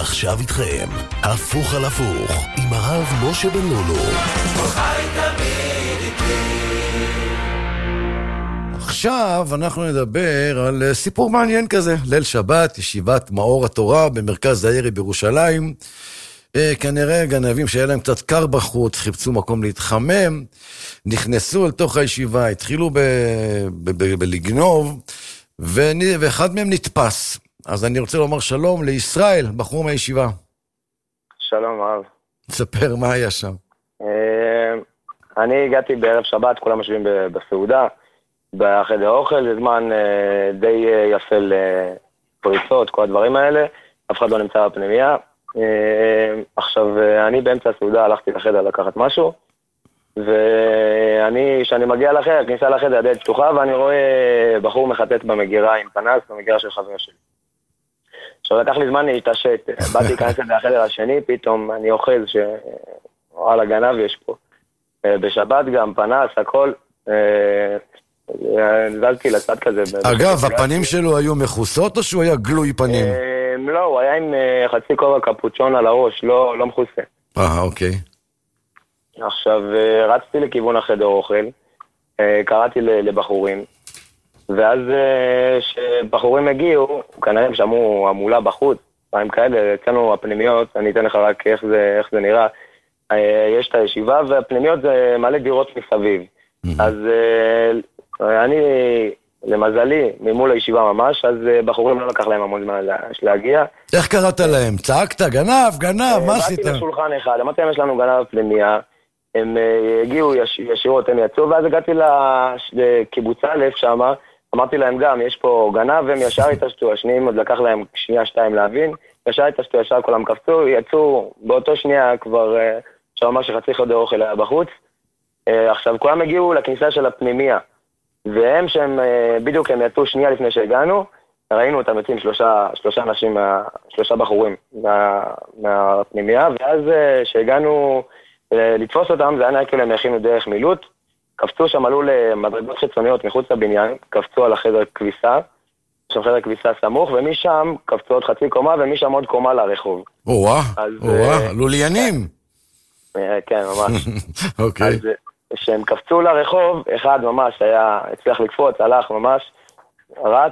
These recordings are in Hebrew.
ועכשיו איתכם, הפוך על הפוך, עם הרב משה בן לולו. עכשיו אנחנו נדבר על סיפור מעניין כזה. ליל שבת, ישיבת מאור התורה במרכז העיר בירושלים. כנראה גנבים שהיה להם קצת קר בחוץ, חיפשו מקום להתחמם, נכנסו אל תוך הישיבה, התחילו בלגנוב, ואחד מהם נתפס. אז אני רוצה לומר שלום לישראל, בחור מהישיבה. שלום רב. תספר מה היה שם. אני הגעתי בערב שבת, כולם יושבים בסעודה, בחדר אוכל, זה זמן די יפה לפריצות, כל הדברים האלה, אף אחד לא נמצא בפנימיה. עכשיו, אני באמצע הסעודה הלכתי לחדר לקחת משהו, כשאני מגיע לחדר, כניסה לחדר, הדלת פתוחה, ואני רואה בחור מחטט במגירה עם פנס, במגירה של חבר שלי. עכשיו, לקח לי זמן להתעשת, באתי להיכנס לחדר השני, פתאום אני אוחז על הגנב יש פה. בשבת גם, פנס, הכל, נזלתי לצד כזה. אגב, הפנים שלו היו מכוסות או שהוא היה גלוי פנים? לא, הוא היה עם חצי כובע קפוצ'ון על הראש, לא מכוסה. אוקיי. עכשיו, רצתי לכיוון החדר אוכל, קראתי לבחורים, ואז כשבחורים הגיעו, כנראה הם שמעו המולה בחוץ, פעמים כאלה, אצלנו הפנימיות, אני אתן לך רק איך זה נראה, יש את הישיבה, והפנימיות זה מלא דירות מסביב. אז אני, למזלי, ממול הישיבה ממש, אז בחורים לא לקח להם המון זמן להגיע. איך קראת להם? צעקת? גנב, מה עשית? באתי לשולחן אחד, אמרתי להם יש לנו גנב בפנימיה, הם הגיעו ישירות, הם יצאו, ואז הגעתי לקיבוץ א' שם, אמרתי להם גם, יש פה גנב, והם ישר התעשתו, השניים עוד לקח להם שנייה שתיים להבין, ישר התעשתו, ישר כולם קפצו, יצאו באותו שנייה כבר, שאומר שחצי חדר אוכל היה בחוץ. עכשיו, כולם הגיעו לכניסה של הפנימיה, והם שהם, בדיוק הם יצאו שנייה לפני שהגענו, ראינו אותם יוצאים שלושה בחורים מהפנימיה, ואז שהגענו לתפוס אותם, זה היה כאילו הם הכינו דרך מילוט, קפצו שם, עלו למדרגות חיצוניות מחוץ לבניין, קפצו על החדר כביסה, שם חדר כביסה סמוך, ומשם קפצו עוד חצי קומה, ומשם עוד קומה לרחוב. לוליינים. כן, ממש. אוקיי. אז כשהם קפצו לרחוב, אחד ממש הצליח לקפוץ, הלך ממש, רץ,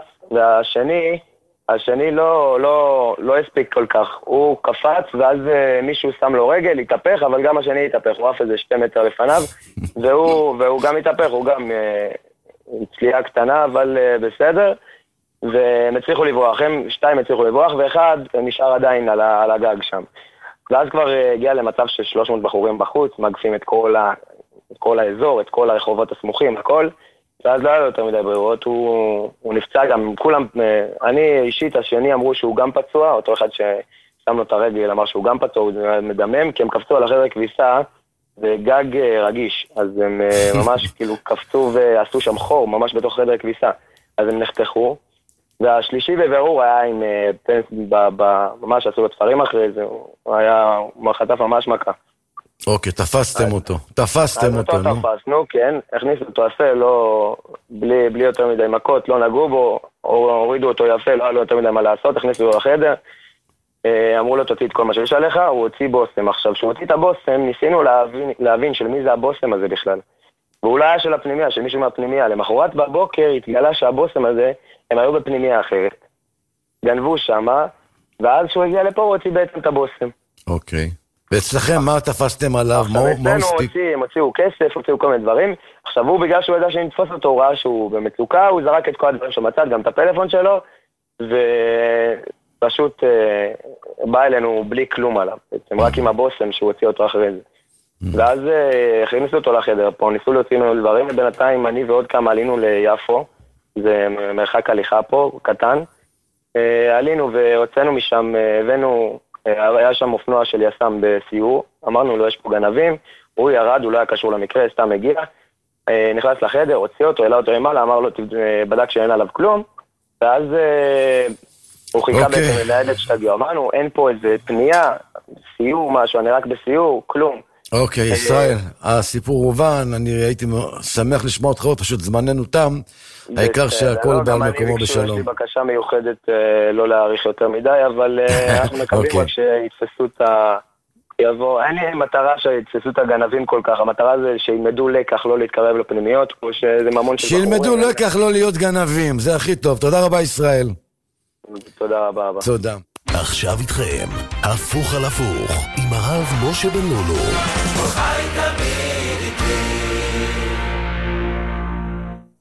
והשני לא הספיק כל כך. הוא קפץ, ואז מישהו שם לו רגל, התהפך, אבל גם השני התהפך, הוא אף איזה 2 מטר לפניו, והוא גם התהפך, הוא גם צליעה קטנה, אבל בסדר, והם הצליחו לברוח, הם 2 הצליחו לברוח, ואחד נשאר עדיין על הגג שם. ואז כבר הגיע למצב של 300 בחורים בחוץ, מגפים את כל האזור, את כל הרחובות הסמוכים, הכל, ואז לא היה לו יותר מדי ברירות, הוא נפצע גם, כולם, אני אישית, השני אמרו שהוא גם פצוע, אותו אחד ששם לו את הרגל אמר שהוא גם פצוע, הוא מדמם, כי הם קפצו על החדר כביסה, זה גג רגיש, אז הם ממש כאילו קפצו ועשו שם חור, ממש בתוך חדר כביסה, אז הם נחתכו, והשלישי בבירור היה עם פנס, ממש עשו לו תפרים אחרי זה, הוא חטף ממש מכה. אוקיי, תפסתם אותו, תפסנו, כן, הכניסו אותו יפה, בלי יותר מדי מכות, לא נגעו בו, הורידו אותו יפה, לא היה לו יותר מדי מה לעשות, הכניסו לו לחדר, אמרו לו תוציא את כל מה שיש עליך, הוא הוציא בוסם. עכשיו, כשהוא הוציא את הבוסם, ניסינו להבין של מי זה הבוסם הזה בכלל. ואולי היה של הפנימיה, של מישהו מהפנימיה. למחרת בבוקר התגלה שהבוסם הזה, הם היו בפנימיה אחרת. גנבו שמה, ואז כשהוא הגיע לפה, הוא הוציא בעצם את הבוסם. אוקיי. ואצלכם מה תפסתם עליו? הם הוציאו כסף, הוציאו כל מיני דברים. עכשיו הוא, בגלל שהוא ידע שנתפוס אותו, הוא ראה שהוא במצוקה, הוא זרק את כל הדברים שמצד, גם את הפלאפון שלו, ופשוט בא אלינו בלי כלום עליו. בעצם רק עם הבוסם שהוא הוציא אותו אחרי זה. ואז הכניסו אותו לחדר פה, ניסו להוציא לנו דברים, ובינתיים אני ועוד כמה עלינו ליפו, זה מרחק הליכה פה, קטן. עלינו והוצאנו משם, הבאנו, היה שם אופנוע של יסם בסיור, אמרנו לו יש פה גנבים, הוא ירד, הוא לא היה קשור למקרה, סתם הגיע, נכנס לחדר, הוציא אותו, העלה אותו למעלה, אמר לו, בדק שאין עליו כלום, ואז הוא חיכה בעצם לניידת שתגיע, אמרנו, אין פה איזה פנייה, סיור משהו, אני רק בסיור, כלום. אוקיי, ישראל, הסיפור הובן, אני הייתי שמח לשמוע אותך, פשוט זמננו תם, העיקר שהכל בא על מקומו בשלום. יש לי בקשה מיוחדת לא להאריך יותר מדי, אבל אנחנו מקווים רק שיתפסו את ה... אין לי מטרה שיתפסו את הגנבים כל כך, המטרה זה שילמדו לקח לא להתקרב לפנימיות, כמו שזה ממון של בחורים. שילמדו לקח לא להיות גנבים, זה הכי טוב. תודה רבה ישראל. תודה רבה. תודה. עכשיו איתכם, הפוך על הפוך, עם הרב משה בן לולו. חי תמיד איתי.